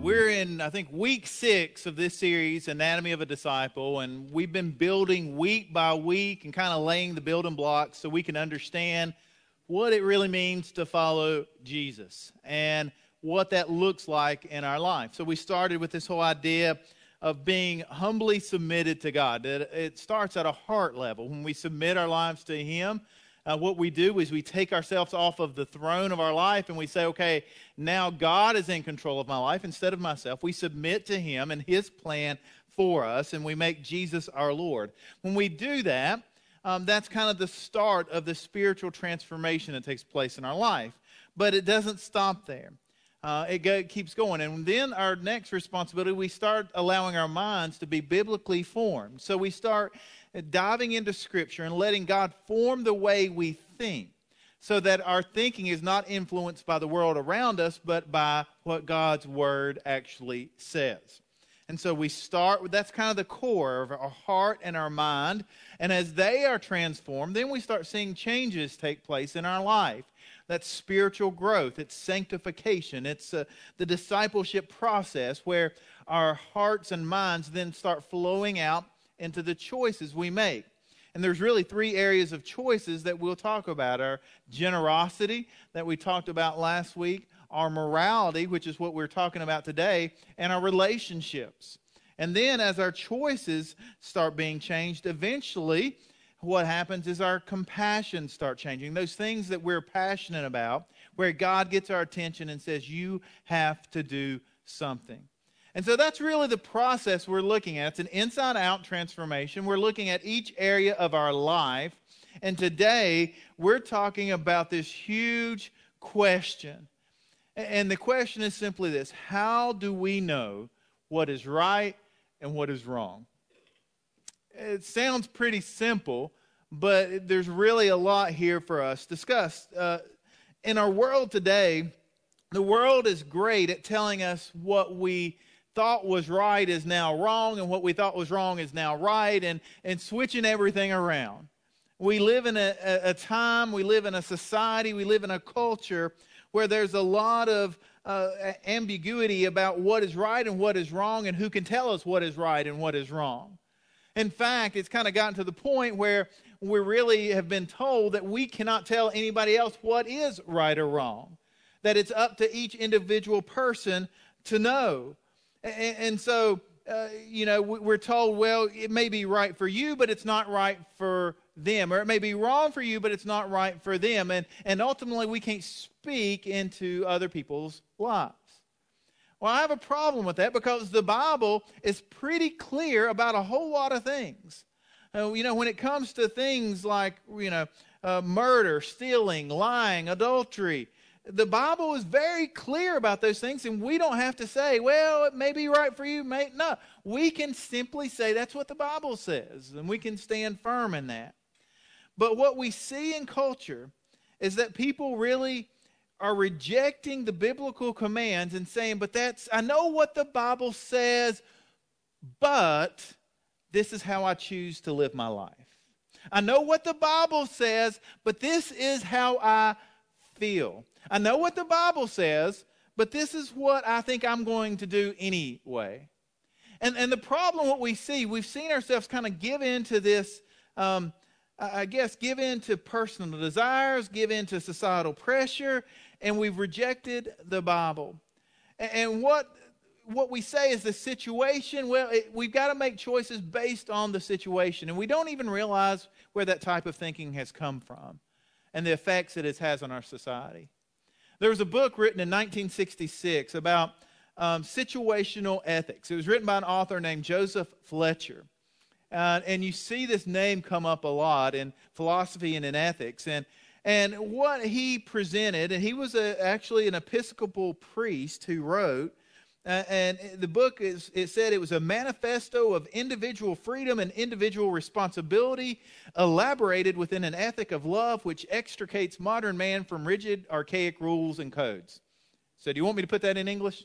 We're in, I think, week 6 of this series, Anatomy of a Disciple, and we've been building week by week and kind of laying the building blocks so we can understand what it really means to follow Jesus and what that looks like in our life. So we started with this whole idea of being humbly submitted to God. It starts at a heart level. When we submit our lives to Him, what we do is we take ourselves off of the throne of our life and we say, okay, now God is in control of my life instead of myself. We submit to Him and His plan for us, and we make Jesus our Lord. When we do that, that's kind of the start of the spiritual transformation that takes place in our life. But it doesn't stop there. It keeps going. And then our next responsibility, we start allowing our minds to be biblically formed. So we start diving into Scripture and letting God form the way we think so that our thinking is not influenced by the world around us, but by what God's Word actually says. And so we start with, that's kind of the core of our heart and our mind. And as they are transformed, then we start seeing changes take place in our life. That's spiritual growth. It's sanctification. It's the discipleship process where our hearts and minds then start flowing out into the choices we make. And there's really 3 areas of choices that we'll talk about. Our generosity that we talked about last week, our morality, which is what we're talking about today, and our relationships. And then as our choices start being changed, eventually what happens is our compassion start changing. Those things that we're passionate about, where God gets our attention and says, you have to do something. And so that's really the process we're looking at. It's an inside-out transformation. We're looking at each area of our life. And today, we're talking about this huge question. And the question is simply this: how do we know what is right and what is wrong? It sounds pretty simple, but there's really a lot here for us to discuss. In our world today, the world is great at telling us what we thought was right is now wrong, and what we thought was wrong is now right, and switching everything around. We live in a time, we live in a society, we live in a culture where there's a lot of ambiguity about what is right and what is wrong, and who can tell us what is right and what is wrong. In fact, it's kind of gotten to the point where we really have been told that we cannot tell anybody else what is right or wrong, that it's up to each individual person to know. And so, we're told, well, it may be right for you, but it's not right for them. Or it may be wrong for you, but it's not right for them. And ultimately, we can't speak into other people's lives. Well, I have a problem with that because the Bible is pretty clear about a whole lot of things. When it comes to things like, murder, stealing, lying, adultery, the Bible is very clear about those things, and we don't have to say, well, it may be right for you, no. We can simply say that's what the Bible says, and we can stand firm in that. But what we see in culture is that people really are rejecting the biblical commands and saying, but I know what the Bible says, but this is how I choose to live my life. I know what the Bible says, but this is how I feel. I know what the Bible says, but this is what I think I'm going to do anyway. And the problem, what we see, we've seen ourselves kind of give into this, give in to personal desires, give in to societal pressure, and we've rejected the Bible. And what we say is the situation, we've got to make choices based on the situation. And we don't even realize where that type of thinking has come from and the effects that it has on our society. There was a book written in 1966 about situational ethics. It was written by an author named Joseph Fletcher. And you see this name come up a lot in philosophy and in ethics. And what he presented, and he was actually an Episcopal priest who wrote, and the book, it said it was a manifesto of individual freedom and individual responsibility elaborated within an ethic of love which extricates modern man from rigid, archaic rules and codes. So do you want me to put that in English?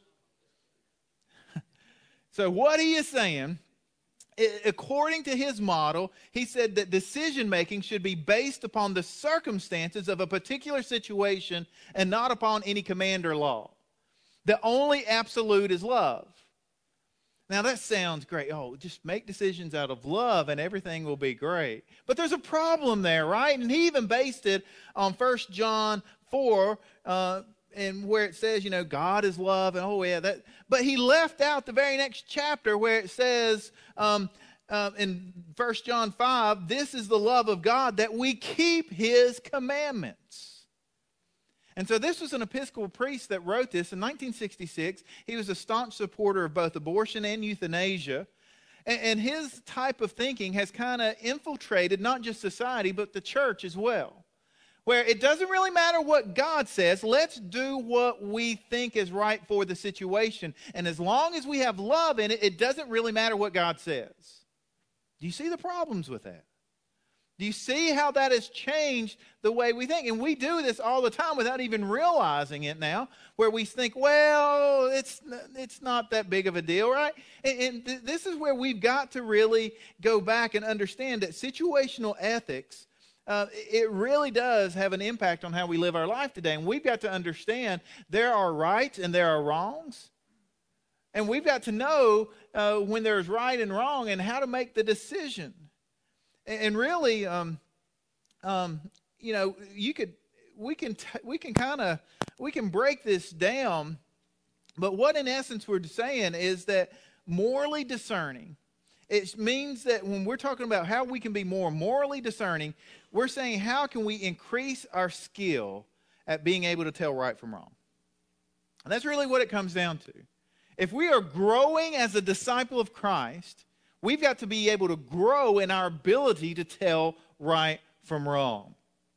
So what he is saying, according to his model, he said that decision-making should be based upon the circumstances of a particular situation and not upon any command or law. The only absolute is love. Now that sounds great. Oh, just make decisions out of love and everything will be great. But there's a problem there, right? And he even based it on 1 John 4, and where it says, God is love, and that. But he left out the very next chapter where it says in 1 John 5, this is the love of God, that we keep his commandments. And so this was an Episcopal priest that wrote this in 1966. He was a staunch supporter of both abortion and euthanasia. And his type of thinking has kind of infiltrated not just society, but the church as well. Where it doesn't really matter what God says, let's do what we think is right for the situation. And as long as we have love in it, it doesn't really matter what God says. Do you see the problems with that? Do you see how that has changed the way we think? And we do this all the time without even realizing it now, where we think, well, it's not that big of a deal, right? And this is where we've got to really go back and understand that situational ethics, it really does have an impact on how we live our life today. And we've got to understand there are rights and there are wrongs. And we've got to know when there's right and wrong and how to make the decision. And really, we can break this down. But what in essence we're saying is that morally discerning, it means that when we're talking about how we can be more morally discerning, we're saying how can we increase our skill at being able to tell right from wrong. And that's really what it comes down to. If we are growing as a disciple of Christ, we've got to be able to grow in our ability to tell right from wrong.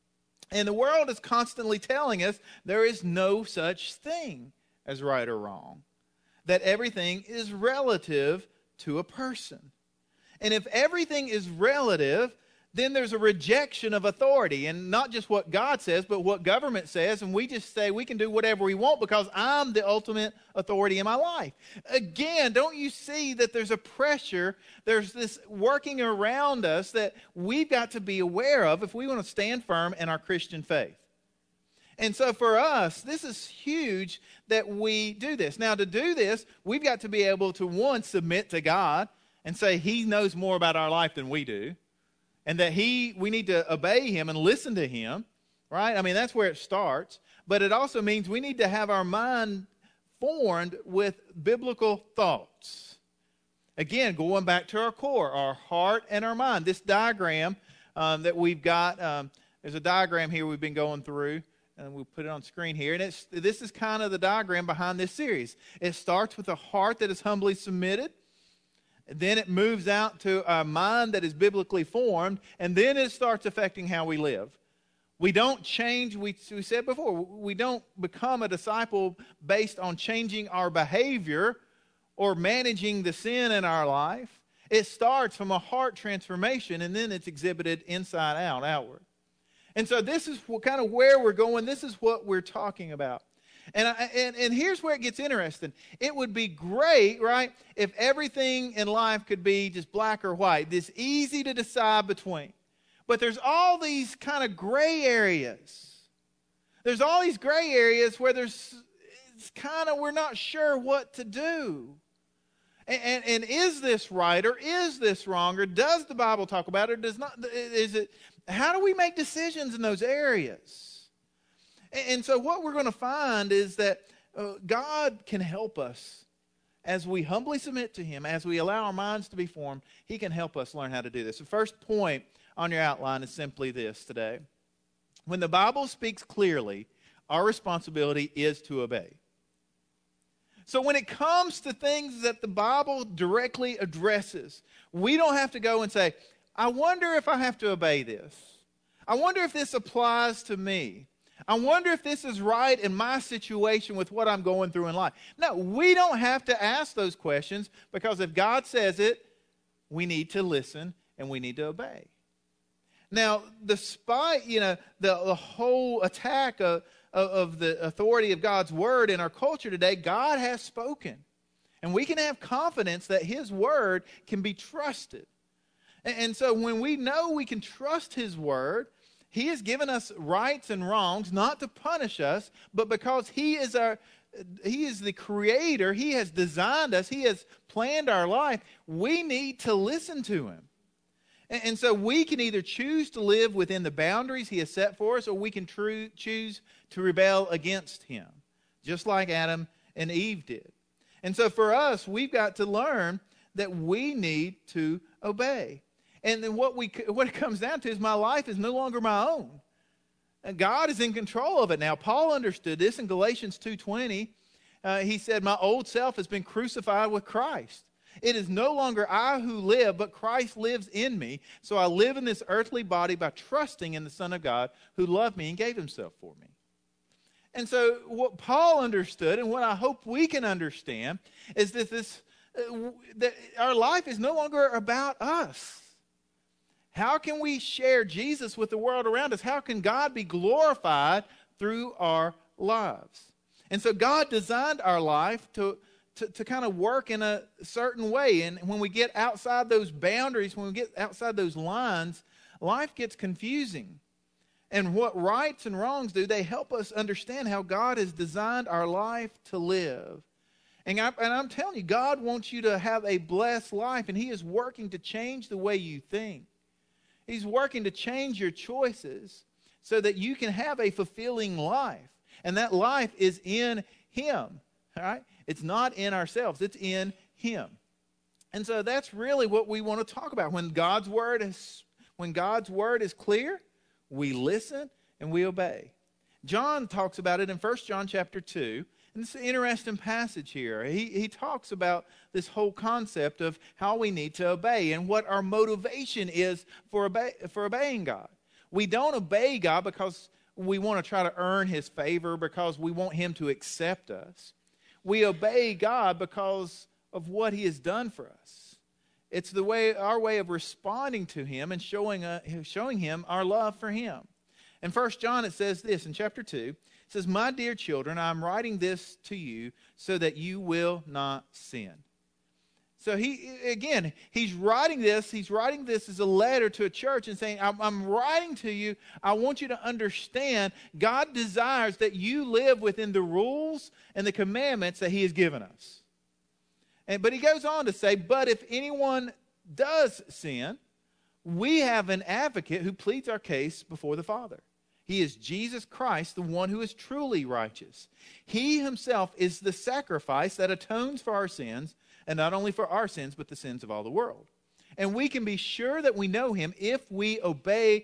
And the world is constantly telling us there is no such thing as right or wrong. That everything is relative to a person. And if everything is relative, then there's a rejection of authority. And not just what God says, but what government says. And we just say we can do whatever we want because I'm the ultimate authority in my life. Again, don't you see that there's a pressure, there's this working around us that we've got to be aware of if we want to stand firm in our Christian faith. And so for us, this is huge that we do this. Now to do this, we've got to be able to, one, submit to God and say he knows more about our life than we do. And that we need to obey him and listen to him, right? I mean, that's where it starts. But it also means we need to have our mind formed with biblical thoughts. Again, going back to our core, our heart and our mind. This diagram that we've got, there's a diagram here we've been going through, and we'll put it on screen here. And this is kind of the diagram behind this series. It starts with a heart that is humbly submitted. Then it moves out to a mind that is biblically formed, and then it starts affecting how we live. We don't change, we said before, we don't become a disciple based on changing our behavior or managing the sin in our life. It starts from a heart transformation, and then it's exhibited inside out, outward. And so this is kind of where we're going. This is what we're talking about. And here's where it gets interesting. It would be great, right, if everything in life could be just black or white, this easy to decide between. But there's all these kind of gray areas. There's all these gray areas where we're not sure what to do. And is this right or is this wrong, or does the Bible talk about it or does not? How do we make decisions in those areas? And so what we're going to find is that God can help us as we humbly submit to him, as we allow our minds to be formed. He can help us learn how to do this. The first point on your outline is simply this today. When the Bible speaks clearly, our responsibility is to obey. So when it comes to things that the Bible directly addresses, we don't have to go and say, I wonder if I have to obey this. I wonder if this applies to me. I wonder if this is right in my situation with what I'm going through in life. No, we don't have to ask those questions, because if God says it, we need to listen and we need to obey. Now, despite, the whole attack of the authority of God's word in our culture today, God has spoken. And we can have confidence that his word can be trusted. And so when we know we can trust his word, He has given us rights and wrongs, not to punish us, but because He is the Creator. He has designed us. He has planned our life. We need to listen to Him. And so we can either choose to live within the boundaries He has set for us, or we can choose to rebel against Him, just like Adam and Eve did. And so for us, we've got to learn that we need to obey. And then what it comes down to is my life is no longer my own. And God is in control of it now. Paul understood this in Galatians 2:20. He said, my old self has been crucified with Christ. It is no longer I who live, but Christ lives in me. So I live in this earthly body by trusting in the Son of God who loved me and gave Himself for me. And so what Paul understood, and what I hope we can understand, is that that our life is no longer about us. How can we share Jesus with the world around us? How can God be glorified through our lives? And so God designed our life to kind of work in a certain way. And when we get outside those boundaries, when we get outside those lines, life gets confusing. And what rights and wrongs do, they help us understand how God has designed our life to live. And I'm telling you, God wants you to have a blessed life, and He is working to change the way you think. He's working to change your choices so that you can have a fulfilling life. And that life is in Him. All right? It's not in ourselves. It's in Him. And so that's really what we want to talk about. When God's word is clear, we listen and we obey. John talks about it in 1 John chapter 2. And it's an interesting passage here. He talks about this whole concept of how we need to obey and what our motivation is for obeying God. We don't obey God because we want to try to earn His favor, because we want Him to accept us. We obey God because of what He has done for us. It's our way of responding to Him and showing Him our love for Him. In 1 John it says this in chapter 2. It says, my dear children, I'm writing this to you so that you will not sin. So he's writing this as a letter to a church and saying, I'm writing to you. I want you to understand God desires that you live within the rules and the commandments that He has given us. But he goes on to say, but if anyone does sin, we have an advocate who pleads our case before the Father. He is Jesus Christ, the one who is truly righteous. He Himself is the sacrifice that atones for our sins, and not only for our sins, but the sins of all the world. And we can be sure that we know Him if we obey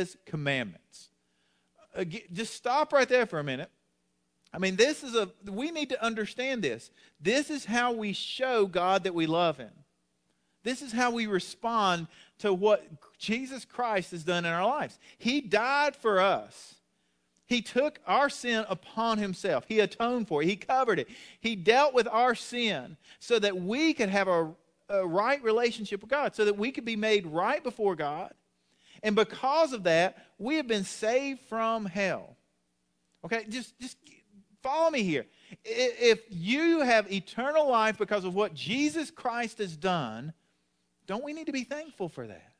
His commandments. Just stop right there for a minute. I mean, we need to understand this. This is how we show God that we love Him. This is how we respond to what Jesus Christ has done in our lives. He died for us. He took our sin upon Himself. He atoned for it. He covered it. He dealt with our sin so that we could have a right relationship with God, so that we could be made right before God. And because of that, we have been saved from hell. Okay, just follow me here. If you have eternal life because of what Jesus Christ has done, don't we need to be thankful for that?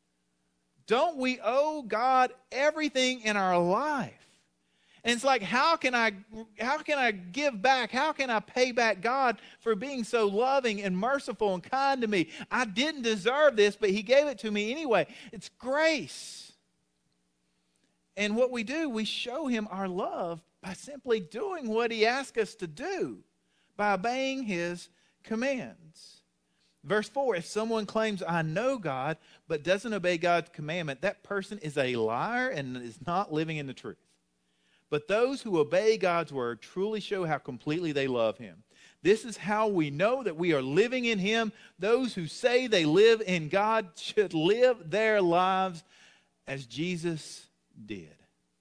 Don't we owe God everything in our life? And it's like, how can I give back? How can I pay back God for being so loving and merciful and kind to me? I didn't deserve this, but He gave it to me anyway. It's grace. And what we do, we show Him our love by simply doing what He asks us to do, by obeying His commands. Verse 4, if someone claims, I know God, but doesn't obey God's commandment, that person is a liar and is not living in the truth. But those who obey God's word truly show how completely they love Him. This is how we know that we are living in Him. Those who say they live in God should live their lives as Jesus did.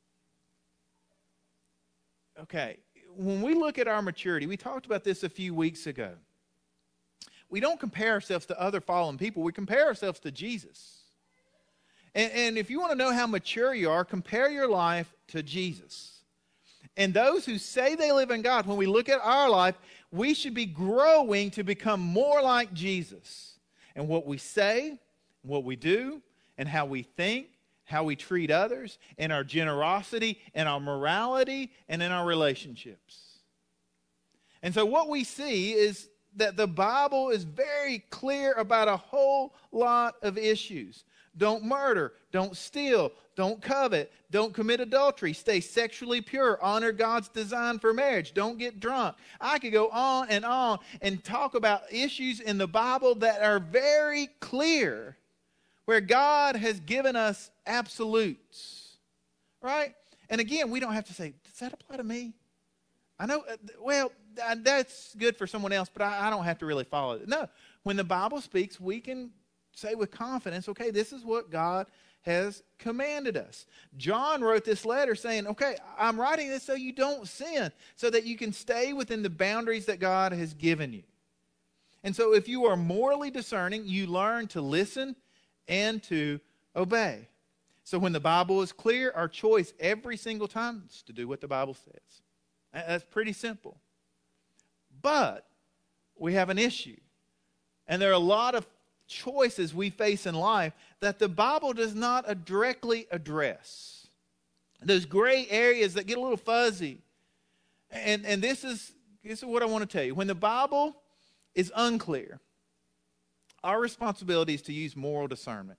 Okay, when we look at our maturity, we talked about this a few weeks ago. We don't compare ourselves to other fallen people. We compare ourselves to Jesus. And if you want to know how mature you are, compare your life to Jesus. And those who say they live in God, when we look at our life, we should be growing to become more like Jesus. And what we say, what we do, and how we think, how we treat others, in our generosity, in our morality, and in our relationships. And so what we see is that the Bible is very clear about a whole lot of issues. Don't murder, don't steal, don't covet, don't commit adultery, stay sexually pure, honor God's design for marriage, don't get drunk. I could go on and talk about issues in the Bible that are very clear, where God has given us absolutes, right? And again, we don't have to say, does that apply to me? I know, well, that's good for someone else, but I don't have to really follow it. No, when the Bible speaks, we can say with confidence, okay, this is what God has commanded us. John wrote this letter saying, okay, I'm writing this so you don't sin, so that you can stay within the boundaries that God has given you. And so if you are morally discerning, you learn to listen and to obey. So when the Bible is clear, our choice every single time is to do what the Bible says. That's pretty simple. But we have an issue. And there are a lot of choices we face in life that the Bible does not directly address. Those gray areas that get a little fuzzy. And this is what I want to tell you. When the Bible is unclear, our responsibility is to use moral discernment.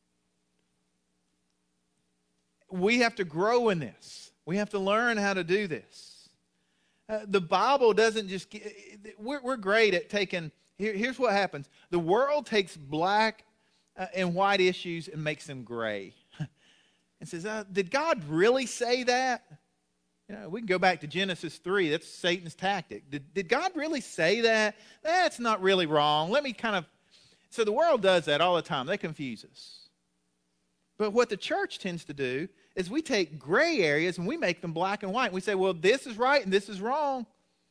We have to grow in this. We have to learn how to do this. The Bible doesn't just... We're great at taking... Here's what happens. The world takes black and white issues and makes them gray. And says, did God really say that? You know, we can go back to Genesis 3. That's Satan's tactic. Did God really say that? That's not really wrong. Let me kind of... So the world does that all the time. They confuse us. But what the church tends to do is we take gray areas and we make them black and white. We say, well, this is right and this is wrong.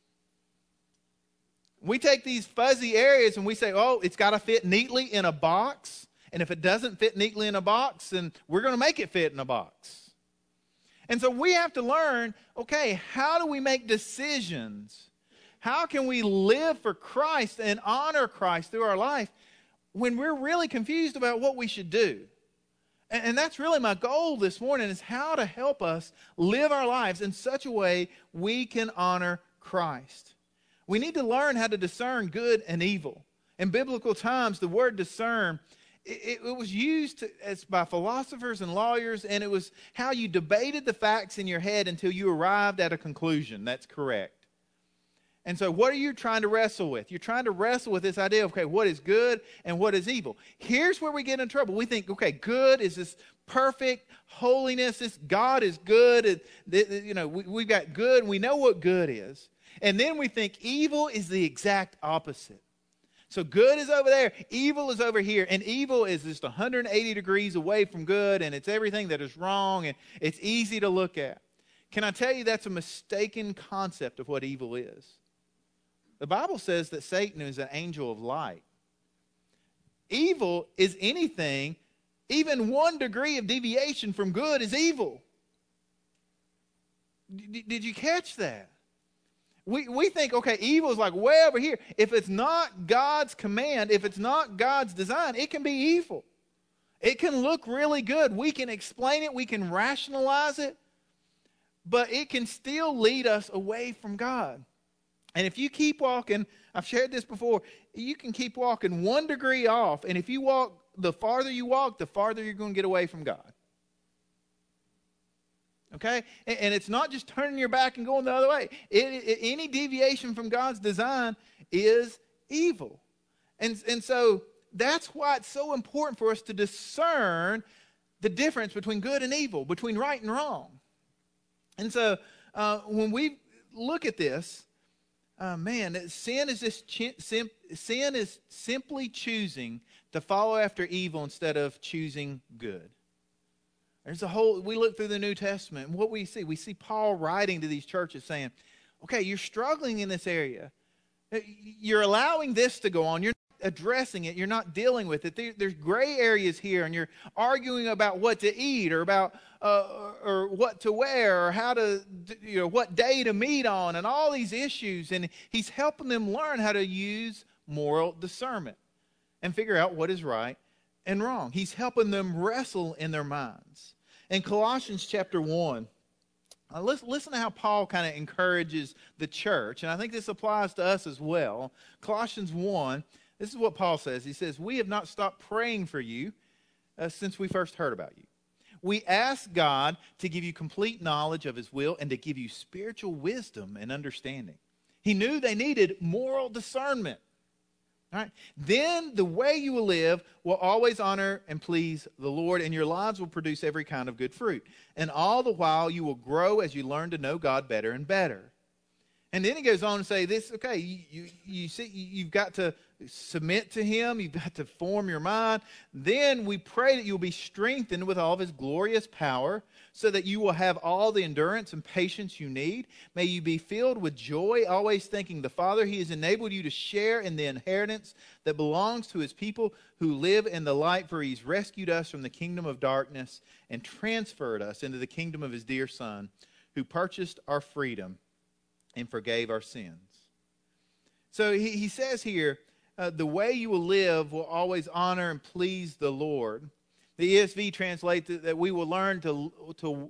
We take these fuzzy areas and we say, oh, it's got to fit neatly in a box. And if it doesn't fit neatly in a box, then we're going to make it fit in a box. And so we have to learn, okay, how do we make decisions? How can we live for Christ and honor Christ through our life when we're really confused about what we should do? And that's really my goal this morning, is how to help us live our lives in such a way we can honor Christ. We need to learn how to discern good and evil. In biblical times, the word discern, it was used by philosophers and lawyers, and it was how you debated the facts in your head until you arrived at a conclusion that's correct. And so what are you trying to wrestle with? You're trying to wrestle with this idea of, okay, what is good and what is evil? Here's where we get in trouble. We think, okay, good is this perfect holiness. This God is good. We've got good, and we know what good is. And then we think evil is the exact opposite. So good is over there, evil is over here, and evil is just 180 degrees away from good, and it's everything that is wrong, and it's easy to look at. Can I tell you that's a mistaken concept of what evil is? The Bible says that Satan is an angel of light. Evil is anything, even 1 degree of deviation from good is evil. Did you catch that? We think, okay, evil is like way over here. If it's not God's command, if it's not God's design, it can be evil. It can look really good. We can explain it. We can rationalize it. But it can still lead us away from God. And if you keep walking, I've shared this before, you can keep walking 1 degree off. And if you walk, the farther you walk, the farther you're going to get away from God. Okay? And it's not just turning your back and going the other way. Any deviation from God's design is evil. And so that's why it's so important for us to discern the difference between good and evil, between right and wrong. And so when we look at this, sin is simply choosing to follow after evil instead of choosing good. We look through the New Testament, and what we see Paul writing to these churches saying, okay, you're struggling in this area. You're allowing this to go on. You're not addressing it. You're not dealing with it. There's gray areas here, and you're arguing about what to eat or about or what to wear or how to, what day to meet on and all these issues. And he's helping them learn how to use moral discernment and figure out what is right and wrong. He's helping them wrestle in their minds. In Colossians chapter 1, listen to how Paul kind of encourages the church, and I think this applies to us as well. Colossians 1, this is what Paul says. He says, "We have not stopped praying for you since we first heard about you. We ask God to give you complete knowledge of his will and to give you spiritual wisdom and understanding." He knew they needed moral discernment. All right? Then the way you will live will always honor and please the Lord, and your lives will produce every kind of good fruit. And all the while you will grow as you learn to know God better and better. And then he goes on to say this, okay, you see, you've got to submit to him. You've got to form your mind. Then we pray that you'll be strengthened with all of his glorious power so that you will have all the endurance and patience you need. May you be filled with joy, always thanking the Father. He has enabled you to share in the inheritance that belongs to his people who live in the light, for he's rescued us from the kingdom of darkness and transferred us into the kingdom of his dear Son, who purchased our freedom and forgave our sins. So he says here, the way you will live will always honor and please the Lord. The ESV translates that we will learn to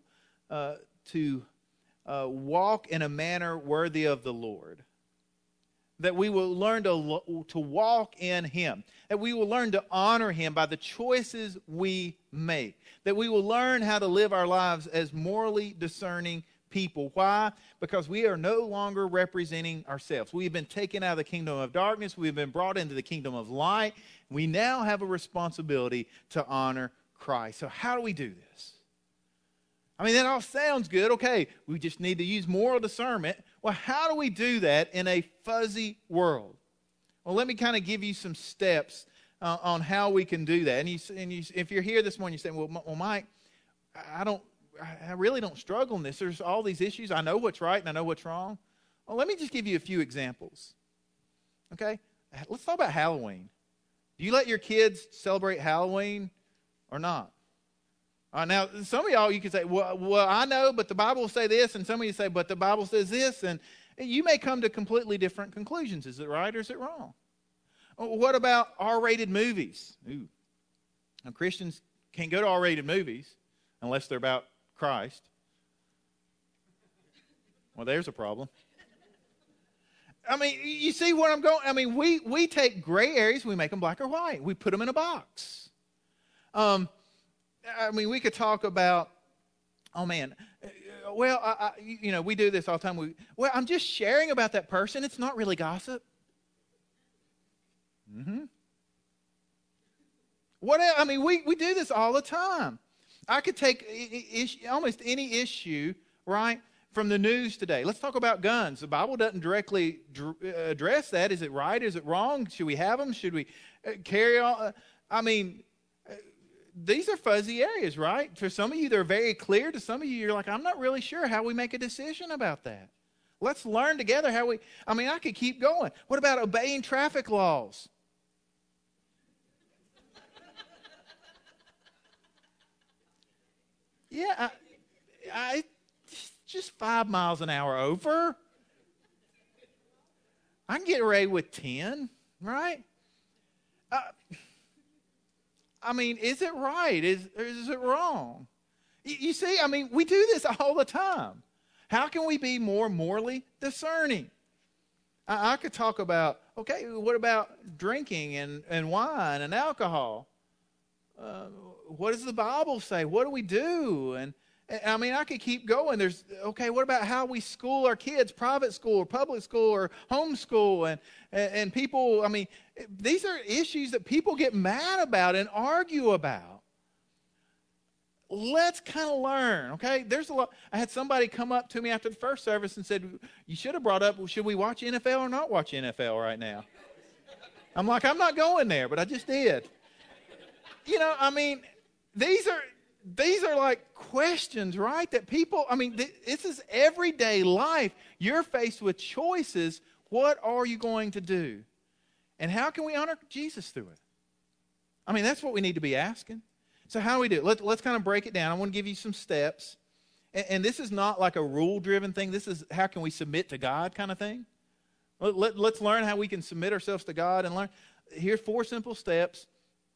walk in a manner worthy of the Lord. That we will learn to walk in him. That we will learn to honor him by the choices we make. That we will learn how to live our lives as morally discerning people. Why? Because we are no longer representing ourselves. We have been taken out of the kingdom of darkness. We have been brought into the kingdom of light. We now have a responsibility to honor Christ. So how do we do this? I mean, that all sounds good. Okay, we just need to use moral discernment. Well, how do we do that in a fuzzy world? Well, let me kind of give you some steps on how we can do that. And if you're here this morning, you're saying, well, Mike, I really don't struggle in this. There's all these issues. I know what's right and I know what's wrong. Well, let me just give you a few examples. Okay? Let's talk about Halloween. Do you let your kids celebrate Halloween or not? Now, some of y'all, you can say, well, I know, but the Bible will say this. And some of you say, but the Bible says this. And you may come to completely different conclusions. Is it right or is it wrong? What about R-rated movies? Ooh. Now, Christians can't go to R-rated movies unless they're about Christ. Well, there's a problem. I mean, you see where I'm going? I mean, we take gray areas, we make them black or white. We put them in a box. I mean, we could talk about, oh man, well, we do this all the time. I'm just sharing about that person. It's not really gossip. I mean, we do this all the time. I could take almost any issue, right, from the news today. Let's talk about guns. The Bible doesn't directly address that. Is it right? Is it wrong? Should we have them? Should we carry on? I mean, these are fuzzy areas, right? For some of you, they're very clear. To some of you, you're like, I'm not really sure how we make a decision about that. Let's learn together I could keep going. What about obeying traffic laws? Yeah, I just 5 miles an hour over. I can get away with 10, right? I mean, is it right? Is it wrong? You see, I mean, we do this all the time. How can we be more morally discerning? I could talk about, okay, what about drinking and wine and alcohol? What does the Bible say? What do we do? And I mean, I could keep going. What about how we school our kids, private school or public school or homeschool? And people, I mean, these are issues that people get mad about and argue about. Let's kind of learn, okay? There's a lot. I had somebody come up to me after the first service and said, you should have brought up, should we watch NFL or not watch NFL right now? I'm like, I'm not going there, but I just did. I mean, these are like questions, right? That people, I mean, this is everyday life. You're faced with choices. What are you going to do? And how can we honor Jesus through it? I mean, that's what we need to be asking. So how do we do it? Let's kind of break it down. I want to give you some steps. And this is not like a rule-driven thing. This is how can we submit to God kind of thing. Let's learn how we can submit ourselves to God and learn. Here's 4 simple steps.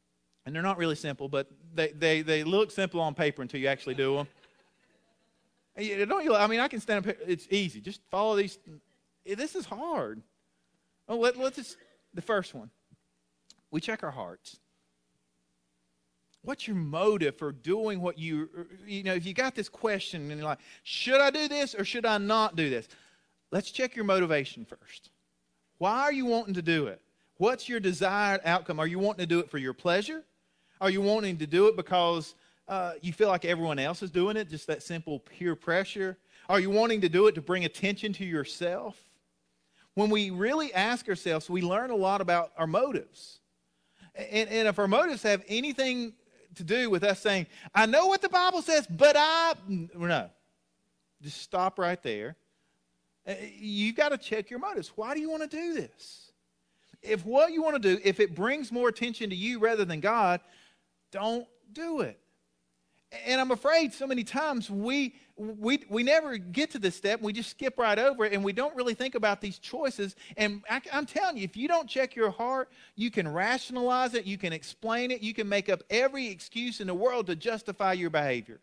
And they're not really simple, but they look simple on paper until you actually do them. Don't you? I mean, I can stand up here. It's easy. Just follow these. This is hard. Oh, let's just, the first one. We check our hearts. What's your motive for doing what if you got this question and you're like, should I do this or should I not do this? Let's check your motivation first. Why are you wanting to do it? What's your desired outcome? Are you wanting to do it for your pleasure? Are you wanting to do it because you feel like everyone else is doing it, just that simple peer pressure? Are you wanting to do it to bring attention to yourself? When we really ask ourselves, we learn a lot about our motives. And if our motives have anything to do with us saying, I know what the Bible says, but no. Just stop right there. You've got to check your motives. Why do you want to do this? If what you want to do, if it brings more attention to you rather than God, don't do it. And I'm afraid so many times we never get to this step. We just skip right over it, and we don't really think about these choices. And I'm telling you, if you don't check your heart, you can rationalize it, you can explain it, you can make up every excuse in the world to justify your behavior.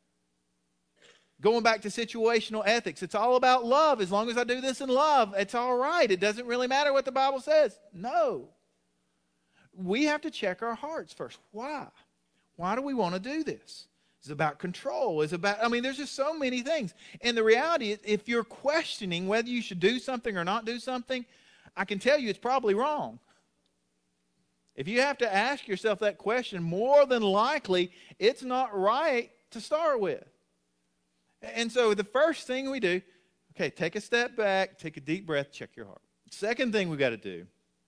Going back to situational ethics, it's all about love. As long as I do this in love, it's all right. It doesn't really matter what the Bible says. No. We have to check our hearts first. Why? Why do we want to do this? It's about control. There's just so many things. And the reality is, if you're questioning whether you should do something or not do something, I can tell you it's probably wrong. If you have to ask yourself that question, more than likely, it's not right to start with. And so the first thing we do, okay, take a step back, take a deep breath, check your heart. Second thing we've got to do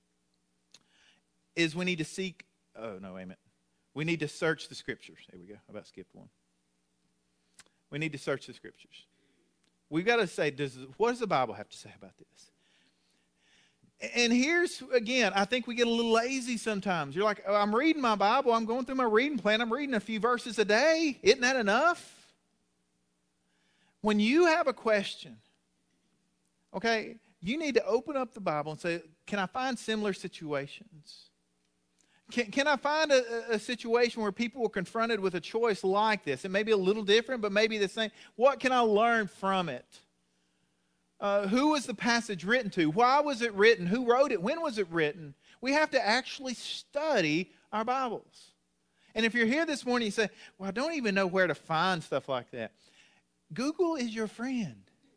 is we need to seek, we need to search the Scriptures. There we go. I about skipped one. We need to search the Scriptures. We've got to say, what does the Bible have to say about this? And here's, again, I think we get a little lazy sometimes. You're like, I'm reading my Bible. I'm going through my reading plan. I'm reading a few verses a day. Isn't that enough? When you have a question, okay, you need to open up the Bible and say, can I find similar situations? Can I find a situation where people were confronted with a choice like this? It may be a little different, but maybe the same. What can I learn from it? Who was the passage written to? Why was it written? Who wrote it? When was it written? We have to actually study our Bibles. And if you're here this morning, you say, well, I don't even know where to find stuff like that. Google is your friend.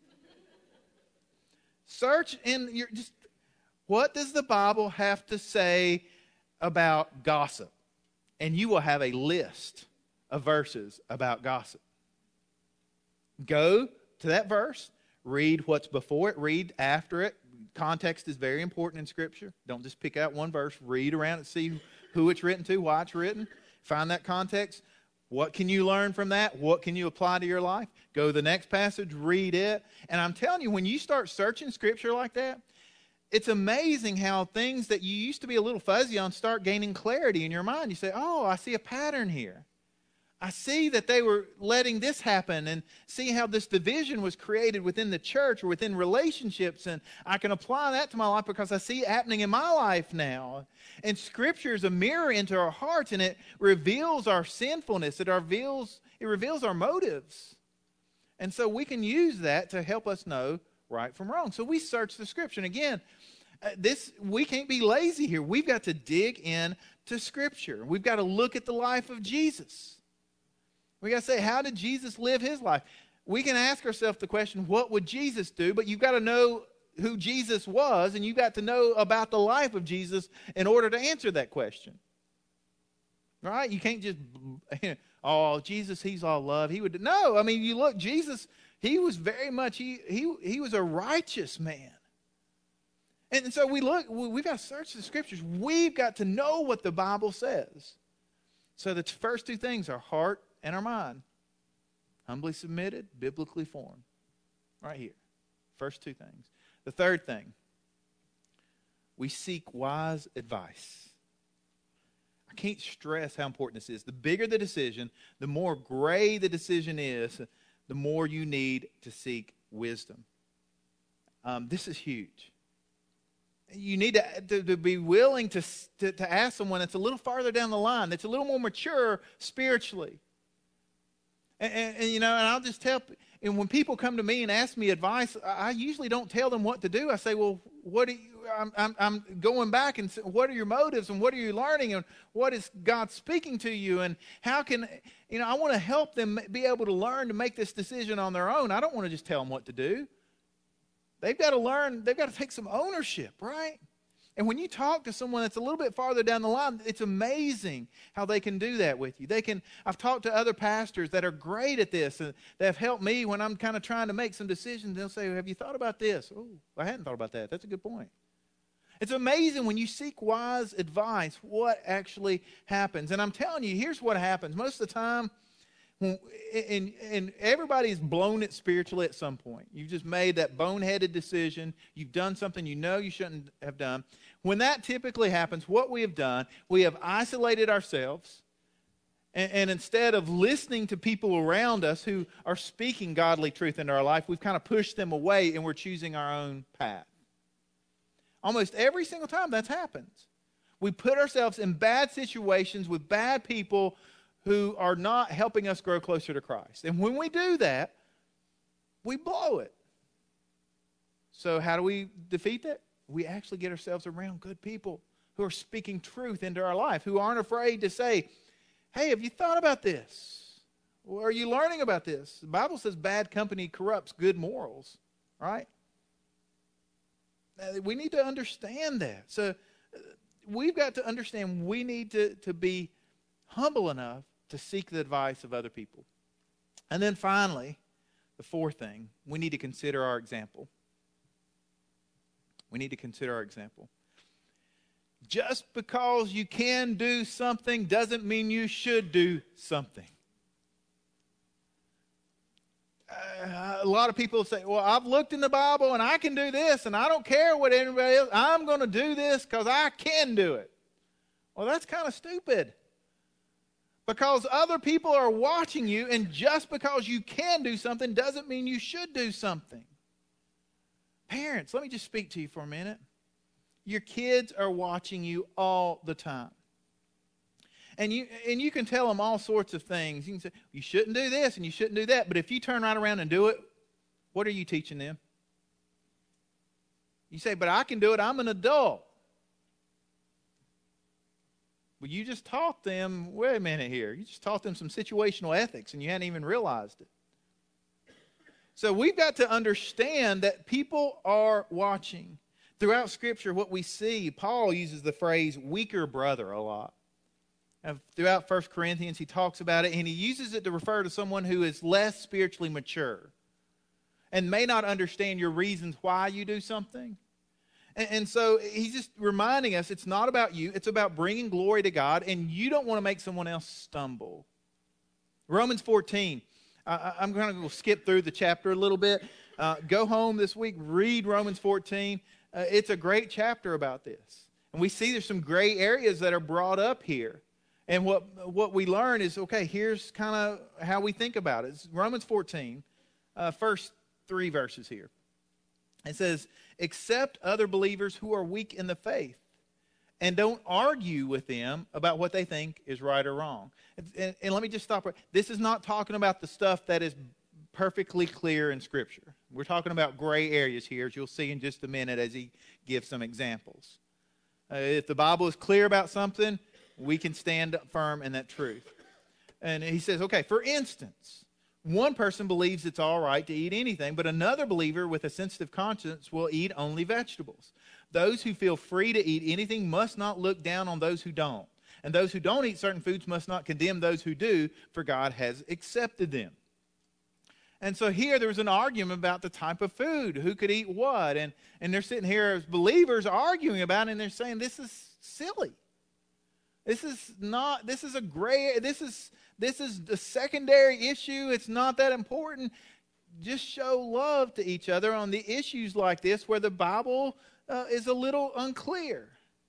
Search what does the Bible have to say about gossip? And you will have a list of verses about gossip. Go to that verse, read what's before it, read after it. Context is very important in Scripture. Don't just pick out one verse, read around and see who it's written to, why it's written. Find that context. What can you learn from that? What can you apply to your life? Go to the next passage, read it. And I'm telling you, when you start searching Scripture like that, it's amazing how things that you used to be a little fuzzy on start gaining clarity in your mind. You say, oh, I see a pattern here. I see that they were letting this happen, and see how this division was created within the church or within relationships, and I can apply that to my life because I see it happening in my life now. And Scripture is a mirror into our hearts, and it reveals our sinfulness. It reveals our motives. And so we can use that to help us know right from wrong. So we search the Scripture. And again, we can't be lazy here. We've got to dig in to Scripture. We've got to look at the life of Jesus. We got to say, how did Jesus live his life? We can ask ourselves the question, what would Jesus do? But you've got to know who Jesus was, and you've got to know about the life of Jesus in order to answer that question. Right? You can't just, oh, Jesus, he's all love. No, I mean, you look, Jesus, he was very much, he was a righteous man. And so we've got to search the Scriptures. We've got to know what the Bible says. So the first two things are heart and our mind. Humbly submitted, biblically formed. Right here. First two things. The third thing, we seek wise advice. I can't stress how important this is. The bigger the decision, the more gray the decision is, the more you need to seek wisdom. This is huge. you need to be willing to ask someone that's a little farther down the line, that's a little more mature spiritually. And and I'll just tell, and when people come to me and ask me advice, I usually don't tell them what to do. I say, well, I'm going back and say, what are your motives and what are you learning and what is God speaking to you and how can, I want to help them be able to learn to make this decision on their own. I don't want to just tell them what to do. They've got to learn, they've got to take some ownership, right? And when you talk to someone that's a little bit farther down the line, it's amazing how they can do that with you. I've talked to other pastors that are great at this and that have helped me when I'm kind of trying to make some decisions. They'll say, have you thought about this? Oh, I hadn't thought about that. That's a good point. It's amazing when you seek wise advice, what actually happens. And I'm telling you, here's what happens. Most of the time, and everybody's blown it spiritually at some point. You've just made that boneheaded decision. You've done something you know you shouldn't have done. When that typically happens, what we have done, we have isolated ourselves. And instead of listening to people around us who are speaking godly truth into our life, we've kind of pushed them away and we're choosing our own path. Almost every single time that's happened. We put ourselves in bad situations with bad people who are not helping us grow closer to Christ. And when we do that, we blow it. So how do we defeat that? We actually get ourselves around good people who are speaking truth into our life, who aren't afraid to say, hey, have you thought about this? Or are you learning about this? The Bible says bad company corrupts good morals, right? We need to understand that. So we've got to understand we need to be humble enough to seek the advice of other people. And then finally, the fourth thing, we need to consider our example. We need to consider our example. Just because you can do something doesn't mean you should do something. A lot of people say, well, I've looked in the Bible and I can do this and I don't care what anybody else, I'm going to do this because I can do it. Well, that's kind of stupid. Because other people are watching you, and just because you can do something doesn't mean you should do something. Parents, let me just speak to you for a minute. Your kids are watching you all the time. And you can tell them all sorts of things. You can say, you shouldn't do this and you shouldn't do that. But if you turn right around and do it, what are you teaching them? You say, but I can do it. I'm an adult. Well, you just taught them, wait a minute here. You just taught them some situational ethics and you hadn't even realized it. So we've got to understand that people are watching. Throughout Scripture, what we see, Paul uses the phrase weaker brother a lot. Throughout 1 Corinthians, he talks about it, and he uses it to refer to someone who is less spiritually mature and may not understand your reasons why you do something. And so he's just reminding us it's not about you. It's about bringing glory to God, and you don't want to make someone else stumble. Romans 14. I'm going to go skip through the chapter a little bit. Go home this week, read Romans 14. It's a great chapter about this. And we see there's some gray areas that are brought up here. And what we learn is, okay, here's kind of how we think about it. It's Romans 14, first 3 verses here. It says, accept other believers who are weak in the faith and don't argue with them about what they think is right or wrong. And let me just stop right. This is not talking about the stuff that is perfectly clear in Scripture. We're talking about gray areas here, as you'll see in just a minute as he gives some examples. If the Bible is clear about something, we can stand firm in that truth. And he says, okay, for instance, one person believes it's all right to eat anything, but another believer with a sensitive conscience will eat only vegetables. Those who feel free to eat anything must not look down on those who don't. And those who don't eat certain foods must not condemn those who do, for God has accepted them. And so here there was an argument about the type of food, who could eat what. And they're sitting here as believers arguing about it, and they're saying, this is silly. This is a gray, this is a secondary issue. It's not that important. Just show love to each other on the issues like this where the Bible is a little unclear.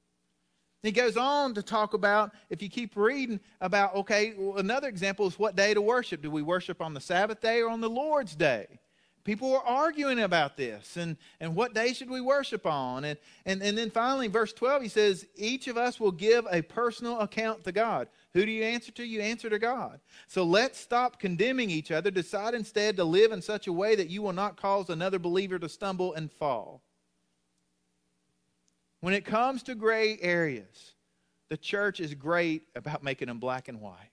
He goes on to talk about, if you keep reading, about, okay, well, another example is what day to worship. Do we worship on the Sabbath day or on the Lord's day? People were arguing about this and what day should we worship on. And then finally, in verse 12, he says, each of us will give a personal account to God. Who do you answer to? You answer to God. So let's stop condemning each other. Decide instead to live in such a way that you will not cause another believer to stumble and fall. When it comes to gray areas, the church is great about making them black and white.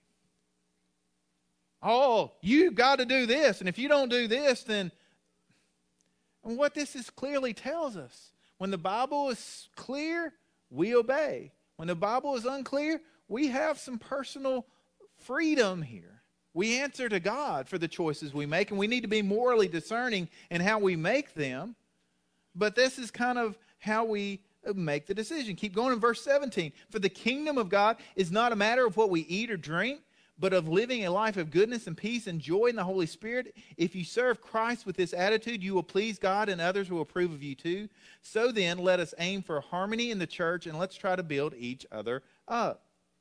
Oh, you've got to do this, and if you don't do this, then... And what this is clearly tells us, when the Bible is clear, we obey. When the Bible is unclear, we have some personal freedom here. We answer to God for the choices we make, and we need to be morally discerning in how we make them. But this is kind of how we make the decision. Keep going in verse 17. For the kingdom of God is not a matter of what we eat or drink, but of living a life of goodness and peace and joy in the Holy Spirit. If you serve Christ with this attitude, you will please God and others will approve of you too. So then, let us aim for harmony in the church and let's try to build each other up.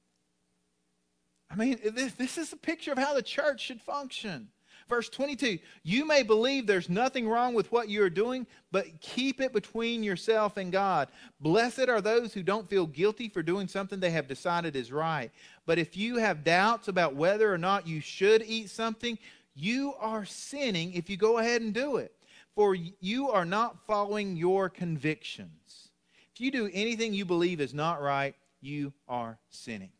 I mean, this is a picture of how the church should function. Verse 22, you may believe there's nothing wrong with what you are doing, but keep it between yourself and God. Blessed are those who don't feel guilty for doing something they have decided is right. But if you have doubts about whether or not you should eat something, you are sinning if you go ahead and do it. For you are not following your convictions. If you do anything you believe is not right, you are sinning.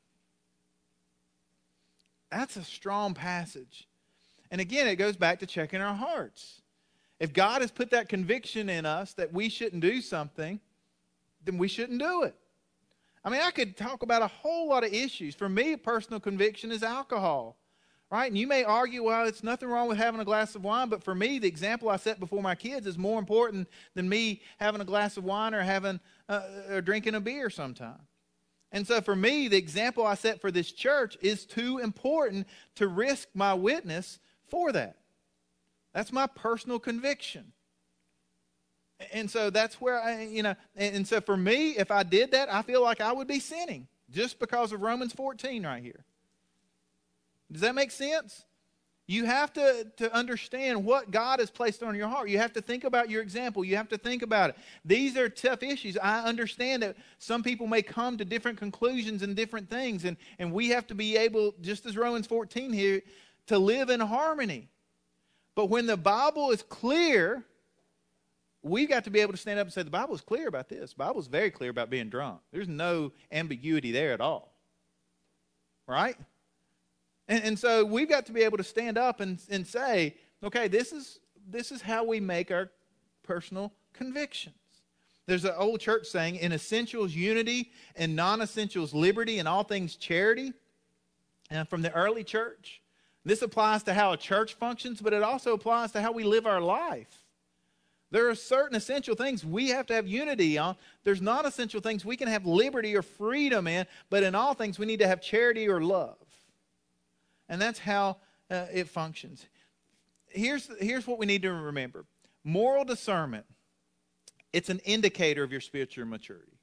That's a strong passage. And again, it goes back to checking our hearts. If God has put that conviction in us that we shouldn't do something, then we shouldn't do it. I mean, I could talk about a whole lot of issues. For me, a personal conviction is alcohol, right? And you may argue, well, it's nothing wrong with having a glass of wine, but for me, the example I set before my kids is more important than me having a glass of wine or having or drinking a beer sometime. And so for me, the example I set for this church is too important to risk my witness for that. That's my personal conviction. And so that's where and so for me, if I did that, I feel like I would be sinning just because of Romans 14 right here. Does that make sense? You have to understand what God has placed on your heart. You have to think about your example. You have to think about it. These are tough issues. I understand that some people may come to different conclusions and different things, and we have to be able, just as Romans 14 here, to live in harmony. But when the Bible is clear, we've got to be able to stand up and say, the Bible is clear about this. The Bible is very clear about being drunk. There's no ambiguity there at all. Right? And so we've got to be able to stand up and say, okay, this is how we make our personal convictions. There's an old church saying, in essentials, unity, in non-essentials, liberty, in all things, charity. And from the early church, this applies to how a church functions, but it also applies to how we live our life. There are certain essential things we have to have unity on. There's non-essential things we can have liberty or freedom in, but in all things we need to have charity or love. And that's how it functions. Here's what we need to remember. Moral discernment, it's an indicator of your spiritual maturity.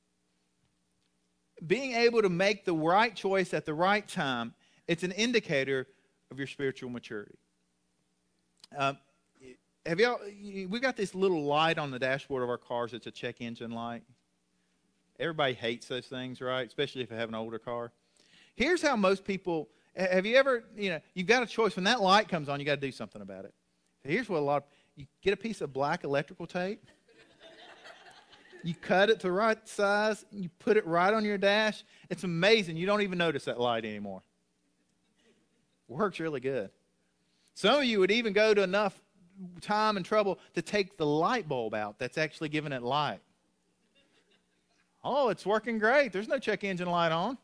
Being able to make the right choice at the right time, it's an indicator of your spiritual maturity. We've got this little light on the dashboard of our cars. It's a check engine light. Everybody hates those things, right? Especially if you have an older car. Here's how most people, have you ever, you've got a choice. When that light comes on, you got to do something about it. Here's what you get a piece of black electrical tape. You cut it to the right size. You put it right on your dash. It's amazing. You don't even notice that light anymore. Works really good. Some of you would even go to enough time and trouble to take the light bulb out that's actually giving it light. Oh, it's working great. There's no check engine light on.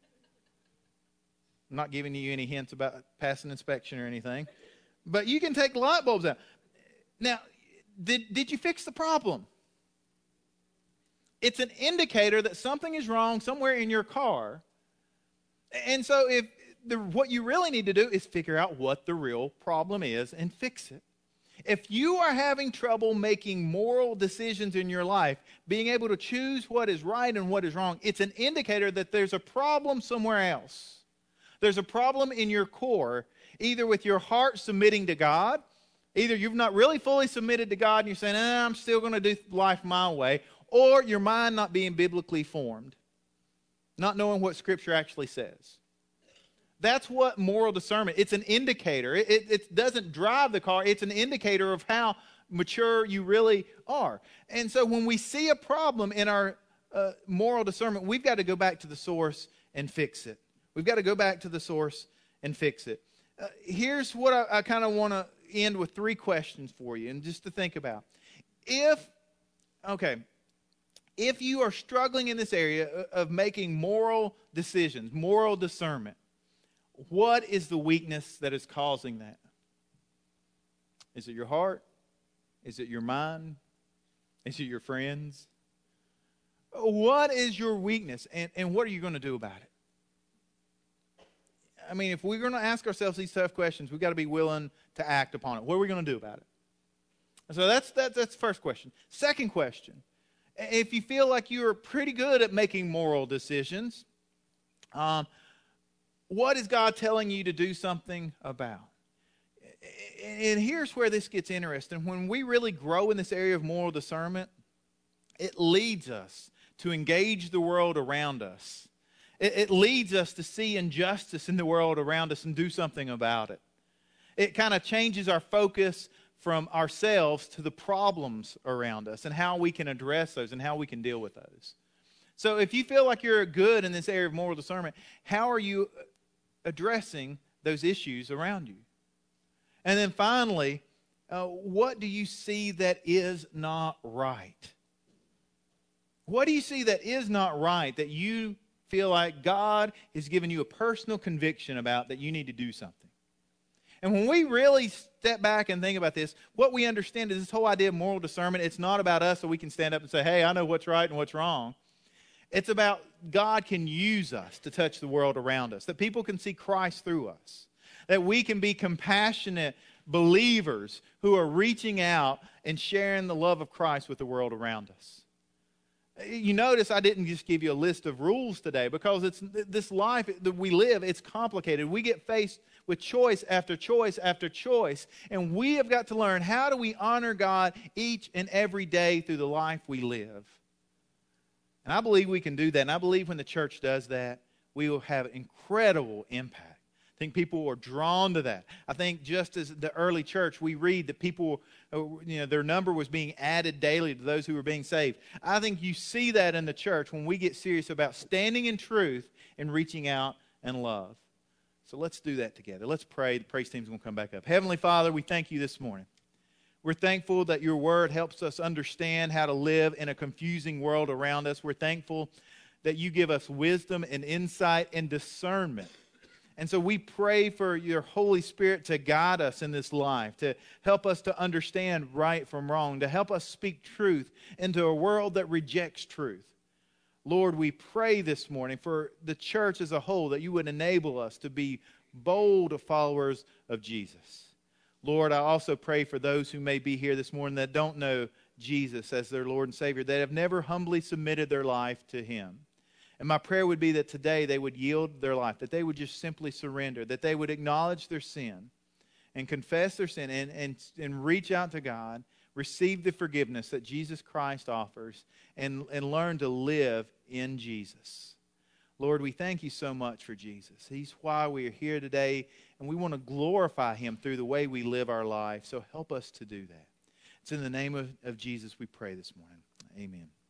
I'm not giving you any hints about passing inspection or anything. But you can take the light bulbs out. Now, did you fix the problem? It's an indicator that something is wrong somewhere in your car. And so what you really need to do is figure out what the real problem is and fix it. If you are having trouble making moral decisions in your life, being able to choose what is right and what is wrong, it's an indicator that there's a problem somewhere else. There's a problem in your core, either with your heart submitting to God Either you've not really fully submitted to God and you're saying, I'm still going to do life my way, or your mind not being biblically formed, not knowing what Scripture actually says. That's what moral discernment, it's an indicator. It doesn't drive the car, it's an indicator of how mature you really are. And so when we see a problem in our moral discernment, we've got to go back to the source and fix it. We've got to go back to the source and fix it. Here's what I kind of want to end with 3 questions for you, and just to think about. If you are struggling in this area of making moral decisions, moral discernment, what is the weakness that is causing that? Is it your heart? Is it your mind? Is it your friends? What is your weakness, and what are you going to do about it? I mean, if we're going to ask ourselves these tough questions, we've got to be willing to act upon it. What are we going to do about it? So that's the first question. Second question, if you feel like you're pretty good at making moral decisions, what is God telling you to do something about? And here's where this gets interesting. When we really grow in this area of moral discernment, it leads us to engage the world around us. It leads us to see injustice in the world around us and do something about it. It kind of changes our focus from ourselves to the problems around us and how we can address those and how we can deal with those. So if you feel like you're good in this area of moral discernment, how are you addressing those issues around you? And then finally, what do you see that is not right? What do you see that is not right that you feel like God has given you a personal conviction about that you need to do something? And when we really step back and think about this, what we understand is this whole idea of moral discernment, it's not about us so we can stand up and say, hey, I know what's right and what's wrong. It's about God can use us to touch the world around us, that people can see Christ through us, that we can be compassionate believers who are reaching out and sharing the love of Christ with the world around us. You notice I didn't just give you a list of rules today, because it's this life that we live, it's complicated. We get faced with choice after choice after choice, and we have got to learn, how do we honor God each and every day through the life we live? And I believe we can do that, and I believe when the church does that, we will have incredible impact. I think people are drawn to that. I think just as the early church, we read that people, their number was being added daily to those who were being saved. I think you see that in the church when we get serious about standing in truth and reaching out in love. So let's do that together. Let's pray. The praise team's going to come back up. Heavenly Father, we thank you this morning. We're thankful that your word helps us understand how to live in a confusing world around us. We're thankful that you give us wisdom and insight and discernment. And so we pray for your Holy Spirit to guide us in this life, to help us to understand right from wrong, to help us speak truth into a world that rejects truth. Lord, we pray this morning for the church as a whole, that you would enable us to be bold followers of Jesus. Lord, I also pray for those who may be here this morning that don't know Jesus as their Lord and Savior, that have never humbly submitted their life to him. And my prayer would be that today they would yield their life, that they would just simply surrender, that they would acknowledge their sin and confess their sin and reach out to God, receive the forgiveness that Jesus Christ offers, and learn to live in Jesus. Lord, we thank you so much for Jesus. He's why we are here today, and we want to glorify him through the way we live our life. So help us to do that. It's in the name of Jesus we pray this morning. Amen.